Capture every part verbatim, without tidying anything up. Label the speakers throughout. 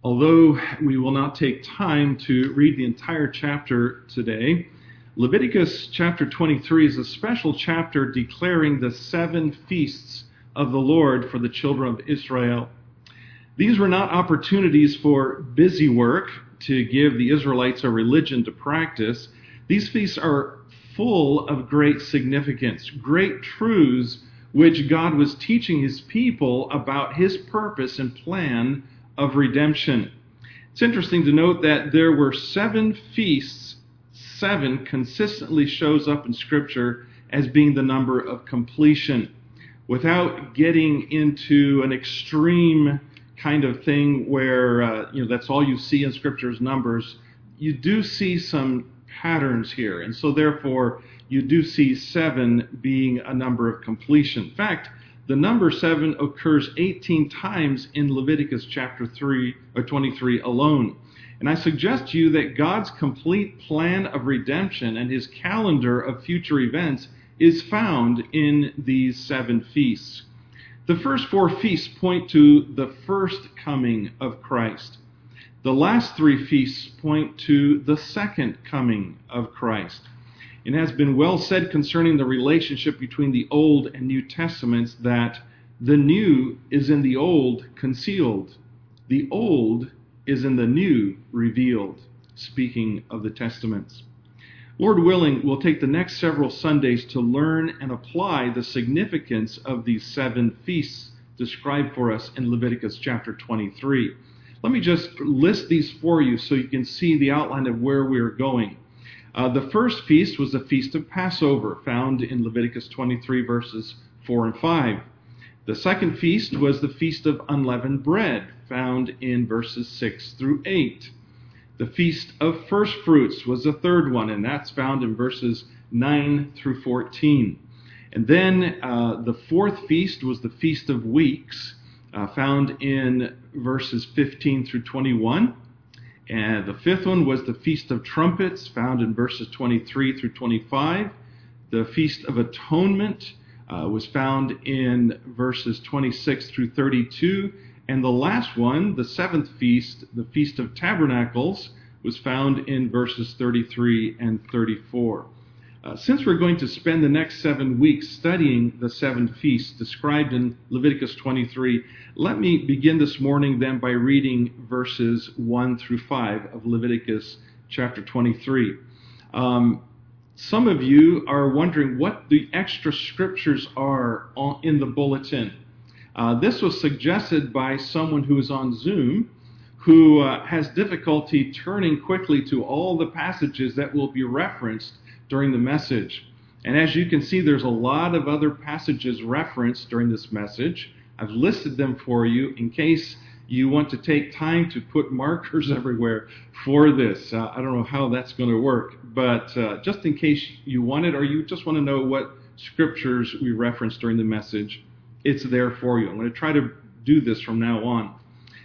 Speaker 1: Although we will not take time to read the entire chapter today, Leviticus chapter twenty-three is a special chapter declaring the seven feasts of the Lord for the children of Israel. These were not opportunities for busy work to give the Israelites a religion to practice. These feasts are full of great significance, great truths which God was teaching his people about his purpose and plan of redemption. It's interesting to note that there were seven feasts. Seven consistently shows up in Scripture as being the number of completion. Without getting into an extreme kind of thing where uh, you know that's all you see in Scripture's numbers, you do see some patterns here, and so therefore you do see seven being a number of completion. In fact, the number seven occurs eighteen times in Leviticus chapter three or twenty-three alone. And I suggest to you that God's complete plan of redemption and his calendar of future events is found in these seven feasts. The first four feasts point to the first coming of Christ. The last three feasts point to the second coming of Christ. It has been well said concerning the relationship between the Old and New Testaments that the new is in the Old concealed. The Old is in the New revealed, speaking of the Testaments. Lord willing, we'll take the next several Sundays to learn and apply the significance of these seven feasts described for us in Leviticus chapter twenty-three. Let me just list these for you so you can see the outline of where we're going. Uh, the first feast was the Feast of Passover, found in Leviticus twenty-three, verses four and five. The second feast was the Feast of Unleavened Bread, found in verses six through eight. The Feast of First Fruits was the third one, and that's found in verses nine through fourteen. And then uh, the fourth feast was the Feast of Weeks, uh, found in verses fifteen through twenty-one. And the fifth one was the Feast of Trumpets, found in verses twenty-three through twenty-five. The Feast of Atonement uh, was found in verses twenty-six through thirty-two. And the last one, the seventh feast, the Feast of Tabernacles, was found in verses thirty-three and thirty-four. Uh, since we're going to spend the next seven weeks studying the seven feasts described in Leviticus twenty-three, let me begin this morning then by reading verses one through five of Leviticus chapter twenty-three. Um, some of you are wondering what the extra scriptures are on, in the bulletin. Uh, this was suggested by someone who is on Zoom who uh, has difficulty turning quickly to all the passages that will be referenced during the message. And as you can see, there's a lot of other passages referenced during this message. I've listed them for you in case you want to take time to put markers everywhere for this. Uh, I don't know how that's going to work, but uh, just in case you want it or you just want to know what scriptures we referenced during the message, it's there for you. I'm going to try to do this from now on.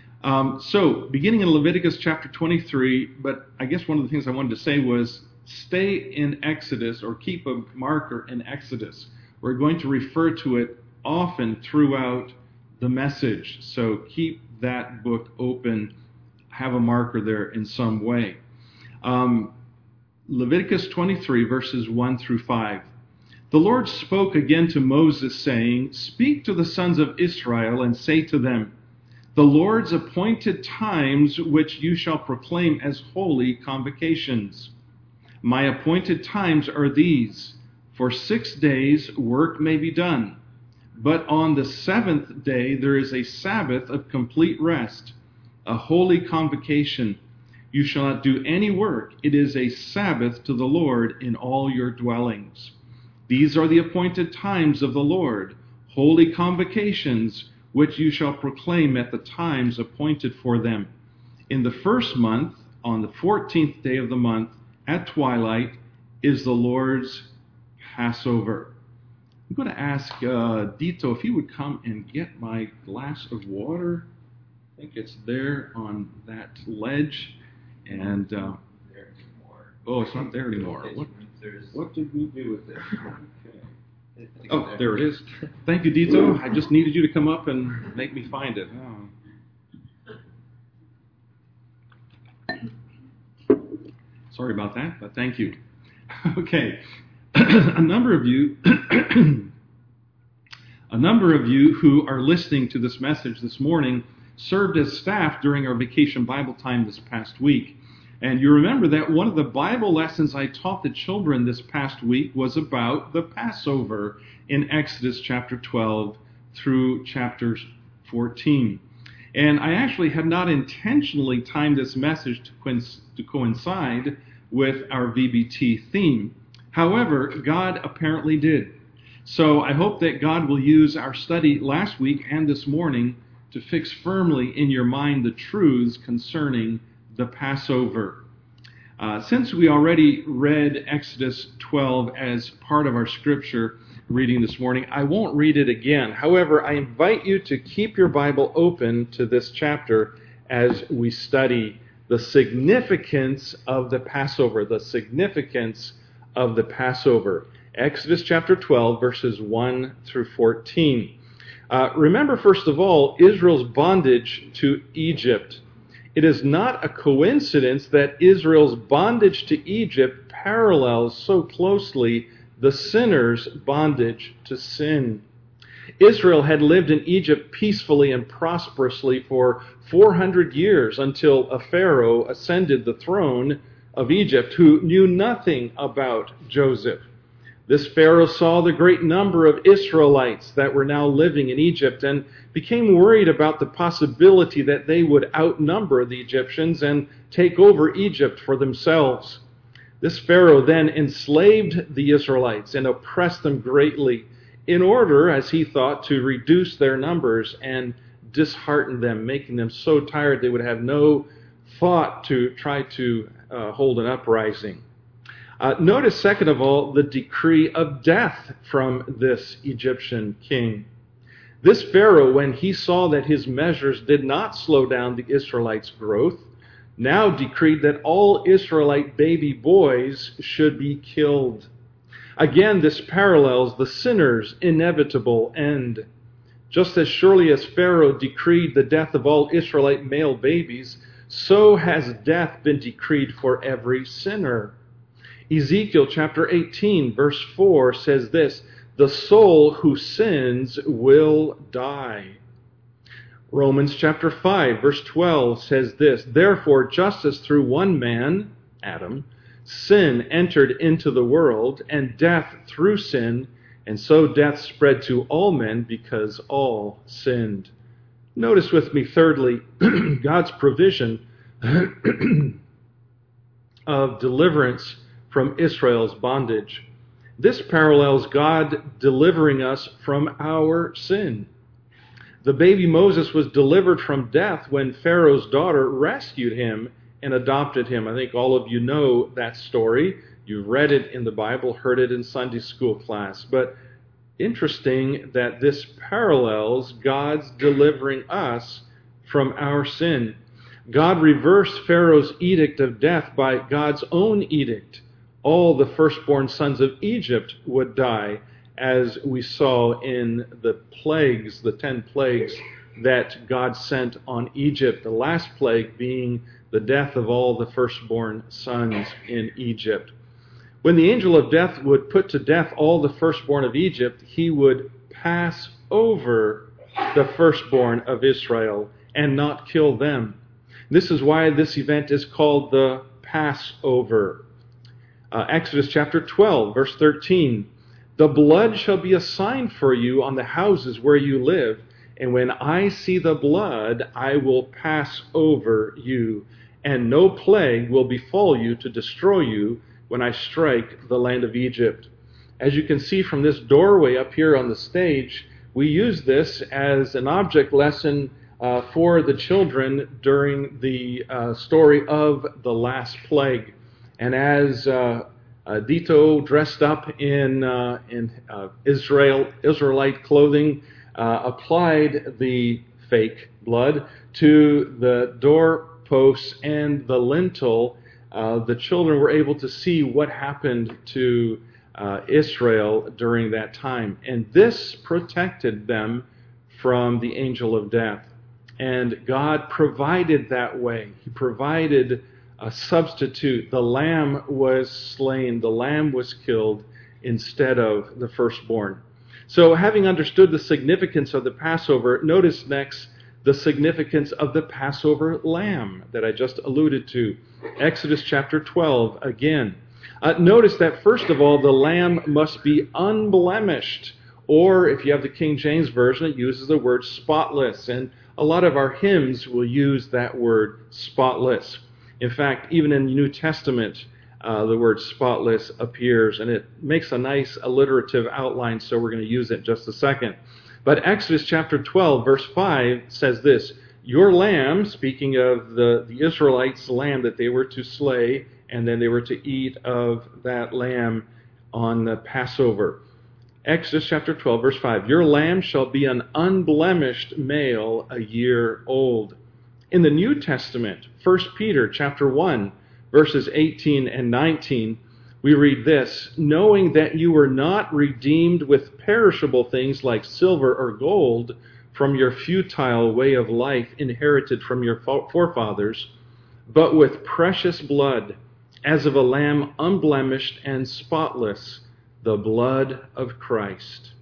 Speaker 1: Um, so, beginning in Leviticus chapter twenty-three, but I guess one of the things I wanted to say was stay in Exodus or keep a marker in Exodus. We're going to refer to it often throughout the message. So keep that book open, have a marker there in some way. Um, Leviticus twenty-three, verses one through five. The Lord spoke again to Moses, saying, "Speak to the sons of Israel and say to them, the Lord's appointed times which you shall proclaim as holy convocations. My appointed times are these. For six days work may be done, but on the seventh day there is a Sabbath of complete rest, a holy convocation. You shall not do any work. It is a Sabbath to the Lord in all your dwellings. These are the appointed times of the Lord, holy convocations, which you shall proclaim at the times appointed for them. In the first month, on the fourteenth day of the month, at twilight, is the Lord's Passover." I'm going to ask uh, Dito if he would come and get my glass of water. I think it's there on that ledge. And uh, oh, it's not there anymore. What, what did we do with it? Okay. Oh, there it is. Thank you, Dito. I just needed you to come up and make me find it. Oh. Sorry about that, but thank you. Okay. A number of you a number of you who are listening to this message this morning served as staff during our vacation Bible time this past week. And you remember that one of the Bible lessons I taught the children this past week was about the Passover in Exodus chapter twelve through chapter fourteen. And I actually had not intentionally timed this message to, coinc- to coincide with our V B T theme. However, God apparently did. So I hope that God will use our study last week and this morning to fix firmly in your mind the truths concerning the Passover. Uh, since we already read Exodus twelve as part of our scripture reading this morning, I won't read it again. However, I invite you to keep your Bible open to this chapter as we study the significance of the Passover, the significance of the Passover. Exodus chapter twelve, verses one through fourteen. Uh, remember, first of all, Israel's bondage to Egypt. It is not a coincidence that Israel's bondage to Egypt parallels so closely the sinner's bondage to sin. Israel had lived in Egypt peacefully and prosperously for four hundred years until a Pharaoh ascended the throne of Egypt who knew nothing about Joseph. This Pharaoh saw the great number of Israelites that were now living in Egypt and became worried about the possibility that they would outnumber the Egyptians and take over Egypt for themselves. This Pharaoh then enslaved the Israelites and oppressed them greatly in order, as he thought, to reduce their numbers and dishearten them, making them so tired they would have no thought to try to uh, hold an uprising. Uh, notice, second of all, the decree of death from this Egyptian king. This Pharaoh, when he saw that his measures did not slow down the Israelites' growth, now decreed that all Israelite baby boys should be killed. Again, this parallels the sinner's inevitable end. Just as surely as Pharaoh decreed the death of all Israelite male babies, so has death been decreed for every sinner. Ezekiel chapter eighteen, verse four says this, "The soul who sins will die." Romans chapter five, verse twelve says this, "Therefore, just as through one man, Adam, sin entered into the world, and death through sin, and so death spread to all men because all sinned." Notice with me, thirdly, God's provision of deliverance from Israel's bondage. This parallels God delivering us from our sin. The baby Moses was delivered from death when Pharaoh's daughter rescued him and adopted him. I think all of you know that story. You've read it in the Bible, heard it in Sunday school class. But interesting that this parallels God's delivering us from our sin. God reversed Pharaoh's edict of death by God's own edict. All the firstborn sons of Egypt would die, as we saw in the plagues, the ten plagues that God sent on Egypt, the last plague being the death of all the firstborn sons in Egypt. When the angel of death would put to death all the firstborn of Egypt, he would pass over the firstborn of Israel and not kill them. This is why this event is called the Passover. Uh, Exodus chapter twelve, verse thirteen, "The blood shall be a sign for you on the houses where you live, and when I see the blood, I will pass over you, and no plague will befall you to destroy you when I strike the land of Egypt." As you can see from this doorway up here on the stage, we use this as an object lesson uh, for the children during the uh, story of the last plague. And as uh, uh, Dito, dressed up in uh, in uh, Israel Israelite clothing, uh, applied the fake blood to the doorposts and the lintel, uh, the children were able to see what happened to uh, Israel during that time. And this protected them from the angel of death. And God provided that way. He provided a substitute. The lamb was slain. The lamb was killed instead of the firstborn. So having understood the significance of the Passover, notice next the significance of the Passover lamb that I just alluded to. Exodus chapter twelve again. Uh, notice that first of all, the lamb must be unblemished. Or if you have the King James Version, it uses the word spotless. And a lot of our hymns will use that word spotless. In fact, even in the New Testament, uh, the word spotless appears, and it makes a nice alliterative outline, so we're going to use it in just a second. But Exodus chapter twelve, verse five says this, "Your lamb," speaking of the, the Israelites' lamb that they were to slay, and then they were to eat of that lamb on the Passover. Exodus chapter twelve, verse five, "Your lamb shall be an unblemished male, a year old." In the New Testament, First Peter chapter one, verses eighteen and nineteen, we read this, "Knowing that you were not redeemed with perishable things like silver or gold from your futile way of life inherited from your forefathers, but with precious blood, as of a lamb unblemished and spotless, the blood of Christ."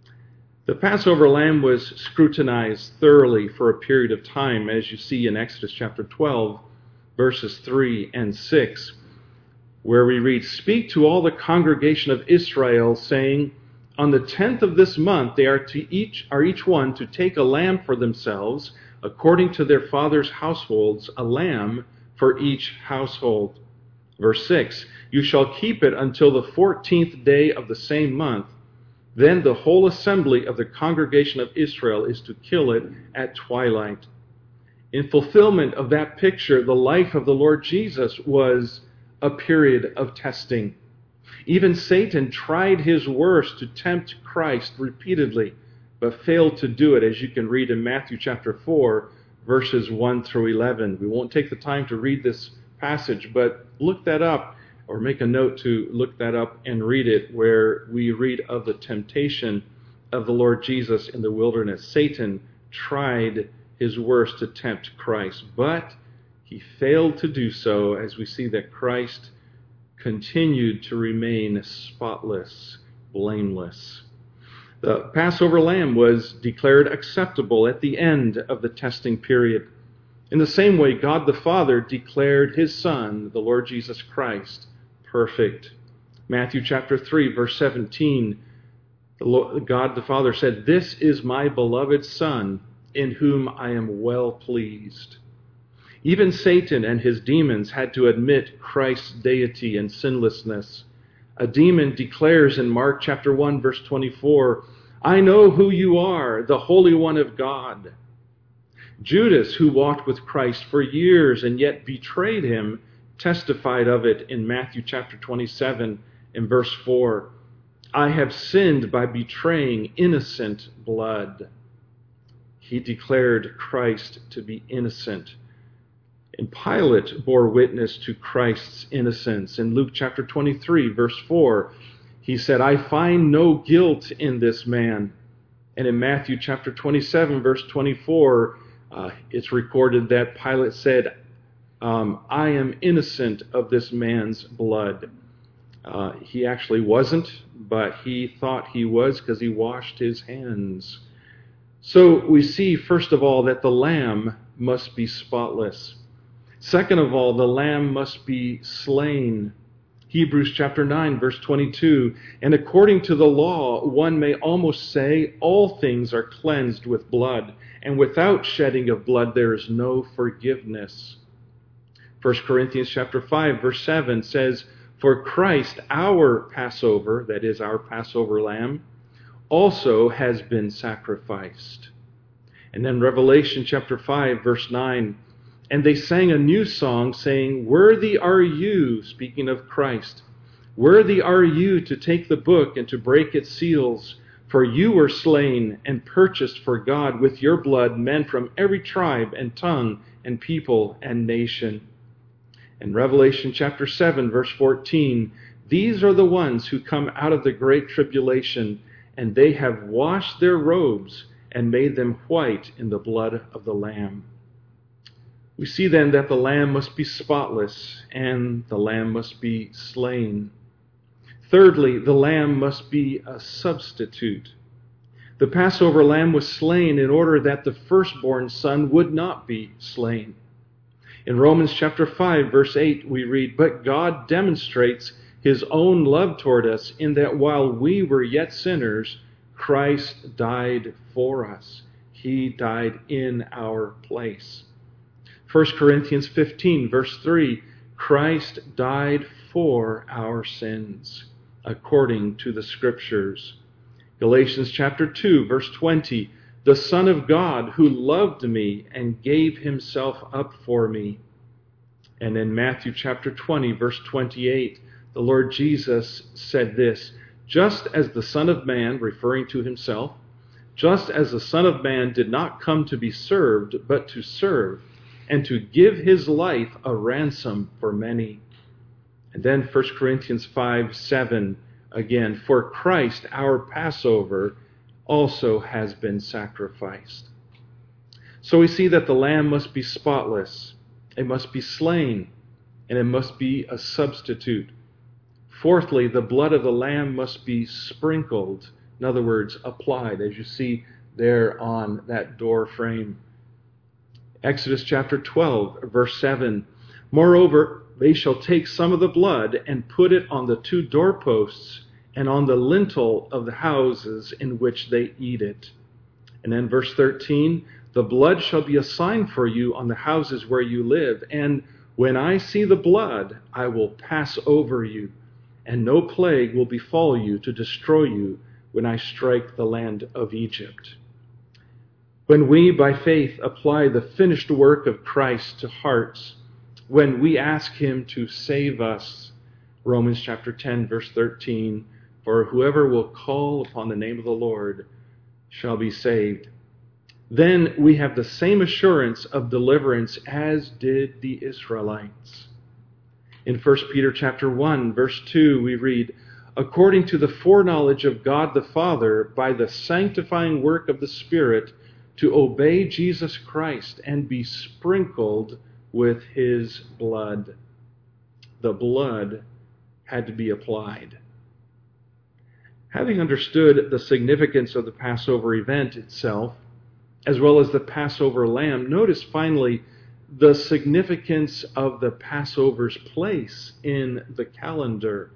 Speaker 1: The Passover lamb was scrutinized thoroughly for a period of time, as you see in Exodus chapter twelve, verses three and six, where we read, "Speak to all the congregation of Israel, saying, on the tenth of this month they are to each are each one to take a lamb for themselves, according to their fathers' households, a lamb for each household." Verse six, "You shall keep it until the fourteenth day of the same month. Then the whole assembly of the congregation of Israel is to kill it at twilight." In fulfillment of that picture, the life of the Lord Jesus was a period of testing. Even Satan tried his worst to tempt Christ repeatedly, but failed to do it, as you can read in Matthew chapter four, verses one through eleven. We won't take the time to read this passage, but look that up, or make a note to look that up and read it, where we read of the temptation of the Lord Jesus in the wilderness. Satan tried his worst to tempt Christ, but he failed to do so, as we see that Christ continued to remain spotless, blameless. The Passover lamb was declared acceptable at the end of the testing period. In the same way, God the Father declared his Son, the Lord Jesus Christ, perfect. Matthew chapter three, verse seventeen, God the Father said, "This is my beloved Son, in whom I am well pleased." Even Satan and his demons had to admit Christ's deity and sinlessness. A demon declares in Mark chapter one, verse twenty-four, "I know who you are, the Holy One of God." Judas, who walked with Christ for years and yet betrayed him, testified of it in Matthew chapter twenty-seven in verse four. "I have sinned by betraying innocent blood." He declared Christ to be innocent. And Pilate bore witness to Christ's innocence. In Luke chapter twenty-three, verse four, he said, "I find no guilt in this man." And in Matthew chapter twenty-seven, verse twenty-four, uh, it's recorded that Pilate said, um, "I am innocent of this man's blood." Uh, he actually wasn't, but he thought he was because he washed his hands. So we see, first of all, that the lamb must be spotless. Second of all, the lamb must be slain. Hebrews chapter nine, verse twenty-two, "And according to the law, one may almost say all things are cleansed with blood, and without shedding of blood there is no forgiveness." First Corinthians chapter five, verse seven says, "For Christ, our Passover," that is our Passover lamb, "also has been sacrificed." And then Revelation chapter five, verse nine, "And they sang a new song, saying, Worthy are you," speaking of Christ, "worthy are you to take the book and to break its seals, for you were slain and purchased for God with your blood men from every tribe and tongue and people and nation." In Revelation chapter seven, verse fourteen, "These are the ones who come out of the great tribulation, and they have washed their robes and made them white in the blood of the Lamb." We see then that the lamb must be spotless and the lamb must be slain. Thirdly, the lamb must be a substitute. The Passover lamb was slain in order that the firstborn son would not be slain. In Romans chapter five, verse eight, we read, "But God demonstrates his own love toward us in that while we were yet sinners, Christ died for us." He died in our place. First Corinthians fifteen, verse three, "Christ died for our sins, according to the Scriptures." Galatians chapter two, verse twenty, "The Son of God who loved me and gave himself up for me." And in Matthew chapter twenty, verse twenty-eight, the Lord Jesus said this, "Just as the Son of Man," referring to himself, "just as the Son of Man did not come to be served, but to serve, and to give his life a ransom for many." And then First Corinthians five, seven, again, "For Christ, our Passover, also has been sacrificed." So we see that the lamb must be spotless, it must be slain, and it must be a substitute. Fourthly, the blood of the lamb must be sprinkled, in other words, applied, as you see there on that door frame. Exodus chapter twelve, verse seven, "Moreover, they shall take some of the blood and put it on the two doorposts and on the lintel of the houses in which they eat it." And then verse thirteen, "The blood shall be a sign for you on the houses where you live, and when I see the blood, I will pass over you, and no plague will befall you to destroy you when I strike the land of Egypt." When we, by faith, apply the finished work of Christ to hearts, when we ask him to save us, Romans chapter ten, verse thirteen, "For whoever will call upon the name of the Lord shall be saved," then we have the same assurance of deliverance as did the Israelites. In First Peter chapter one, verse two, we read, "According to the foreknowledge of God the Father, by the sanctifying work of the Spirit, to obey Jesus Christ and be sprinkled with his blood." The blood had to be applied. Having understood the significance of the Passover event itself, as well as the Passover lamb, notice finally the significance of the Passover's place in the calendar.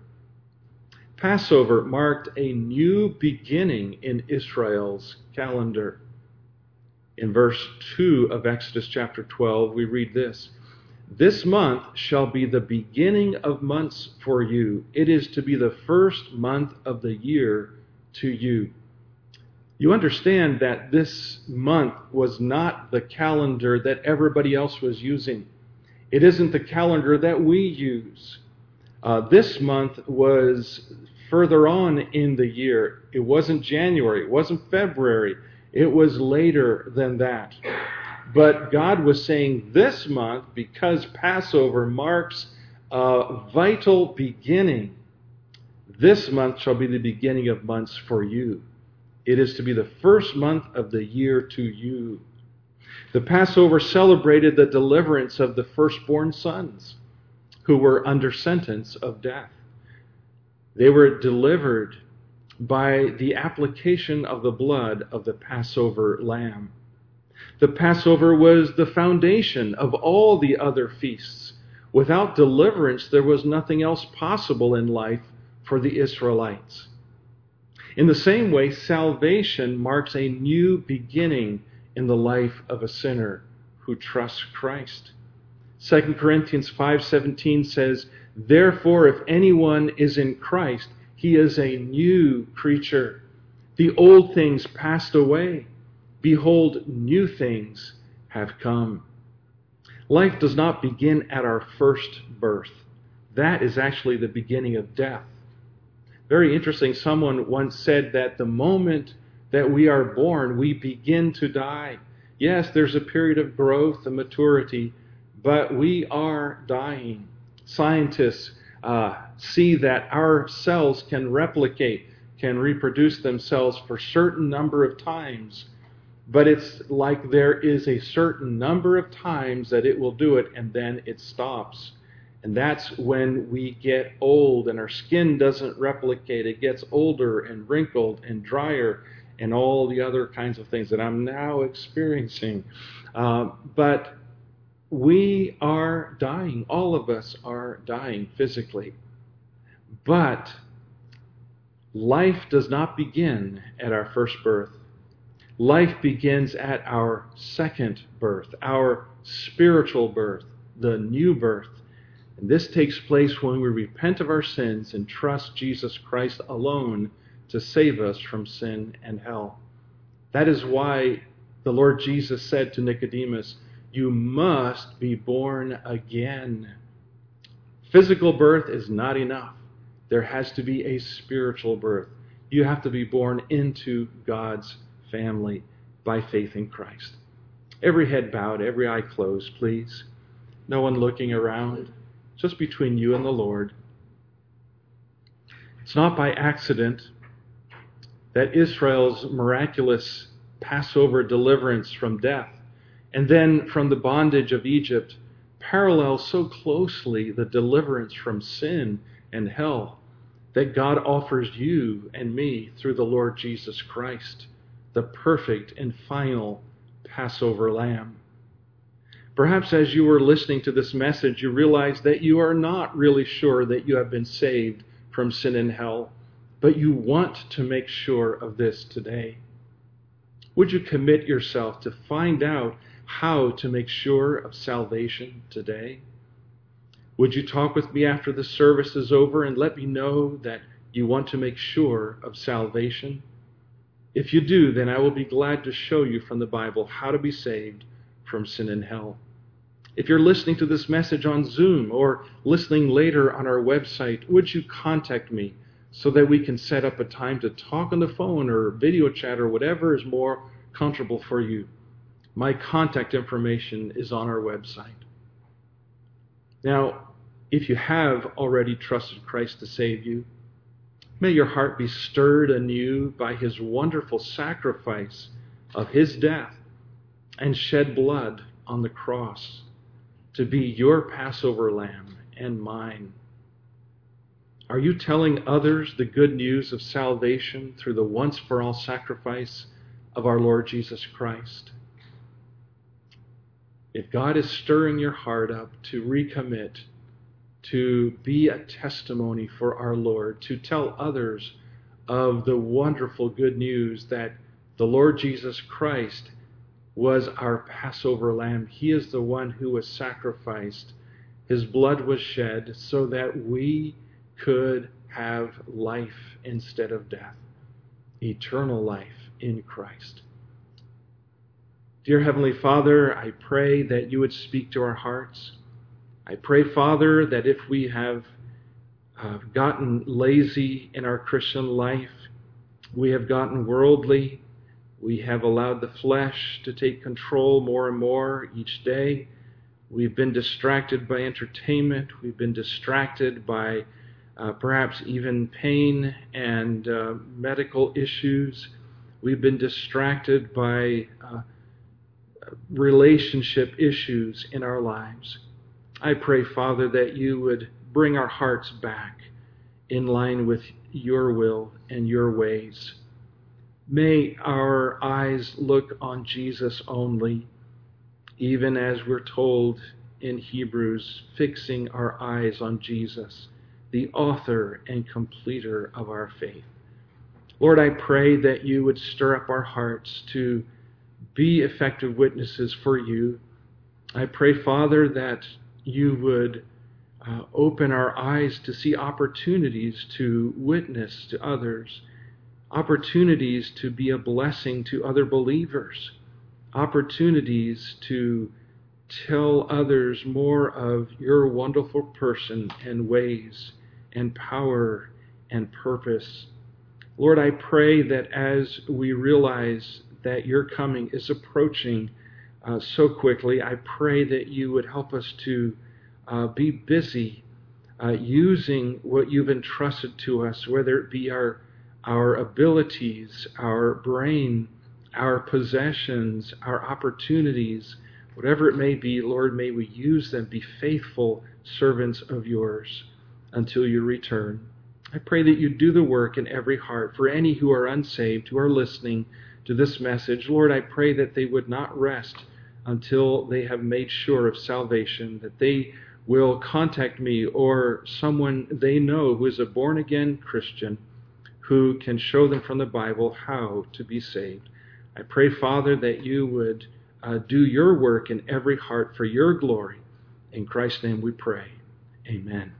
Speaker 1: Passover marked a new beginning in Israel's calendar. In verse two of Exodus chapter twelve, we read this, "This month shall be the beginning of months for you. It is to be the first month of the year to you." You understand that this month was not the calendar that everybody else was using. It isn't the calendar that we use. Uh, this month was further on in the year. It wasn't January. It wasn't February. It was later than that. But God was saying this month, because Passover marks a vital beginning, this month shall be the beginning of months for you. It is to be the first month of the year to you. The Passover celebrated the deliverance of the firstborn sons who were under sentence of death. They were delivered by the application of the blood of the Passover lamb. The Passover was the foundation of all the other feasts. Without deliverance, there was nothing else possible in life for the Israelites. In the same way, salvation marks a new beginning in the life of a sinner who trusts Christ. Second Corinthians five seventeen says, "Therefore, if anyone is in Christ, he is a new creature. The old things passed away. Behold, new things have come." Life does not begin at our first birth. That is actually the beginning of death. Very interesting, someone once said that the moment that we are born, we begin to die. Yes, there's a period of growth and maturity, but we are dying. Scientists uh, see that our cells can replicate, can reproduce themselves for a certain number of times. But it's like there is a certain number of times that it will do it, and then it stops. And that's when we get old and our skin doesn't replicate. It gets older and wrinkled and drier and all the other kinds of things that I'm now experiencing. Uh, but we are dying. All of us are dying physically. But life does not begin at our first birth. Life begins at our second birth, our spiritual birth, the new birth. And this takes place when we repent of our sins and trust Jesus Christ alone to save us from sin and hell. That is why the Lord Jesus said to Nicodemus, "You must be born again." Physical birth is not enough. There has to be a spiritual birth. You have to be born into God's family by faith in Christ. Every head bowed, every eye closed, please. No one looking around. Just between you and the Lord. It's not by accident that Israel's miraculous Passover deliverance from death and then from the bondage of Egypt parallels so closely the deliverance from sin and hell that God offers you and me through the Lord Jesus Christ, the perfect and final Passover lamb. Perhaps as you were listening to this message, you realized that you are not really sure that you have been saved from sin and hell, but you want to make sure of this today. Would you commit yourself to find out how to make sure of salvation today? Would you talk with me after the service is over and let me know that you want to make sure of salvation? If you do, then I will be glad to show you from the Bible how to be saved from sin and hell. If you're listening to this message on Zoom or listening later on our website, would you contact me so that we can set up a time to talk on the phone or video chat or whatever is more comfortable for you? My contact information is on our website. Now, if you have already trusted Christ to save you, may your heart be stirred anew by his wonderful sacrifice of his death and shed blood on the cross to be your Passover lamb and mine. Are you telling others the good news of salvation through the once-for-all sacrifice of our Lord Jesus Christ? If God is stirring your heart up to recommit, to be a testimony for our Lord, to tell others of the wonderful good news that the Lord Jesus Christ was our Passover lamb. He is the one who was sacrificed. His blood was shed so that we could have life instead of death, eternal life in Christ. Dear Heavenly Father, I pray that you would speak to our hearts. I pray, Father, that if we have uh, gotten lazy in our Christian life, we have gotten worldly, we have allowed the flesh to take control more and more each day. We've been distracted by entertainment. We've been distracted by uh, perhaps even pain and uh, medical issues. We've been distracted by uh, relationship issues in our lives. I pray, Father, that you would bring our hearts back in line with your will and your ways. May our eyes look on Jesus only, even as we're told in Hebrews, fixing our eyes on Jesus, the author and completer of our faith. Lord, I pray that you would stir up our hearts to be effective witnesses for you. I pray, Father, that you would uh, open our eyes to see opportunities to witness to others, opportunities to be a blessing to other believers, opportunities to tell others more of your wonderful person and ways and power and purpose. Lord, I pray that as we realize that your coming is approaching uh, so quickly, I pray that you would help us to uh, be busy uh, using what you've entrusted to us, whether it be our our abilities, our brain, our possessions, our opportunities, whatever it may be, Lord, may we use them, be faithful servants of yours until you return. I pray that you do the work in every heart. For any who are unsaved, who are listening to this message, Lord, I pray that they would not rest until they have made sure of salvation, that they will contact me or someone they know who is a born-again Christian who can show them from the Bible how to be saved. I pray, Father, that you would uh, do your work in every heart for your glory. In Christ's name we pray. Amen.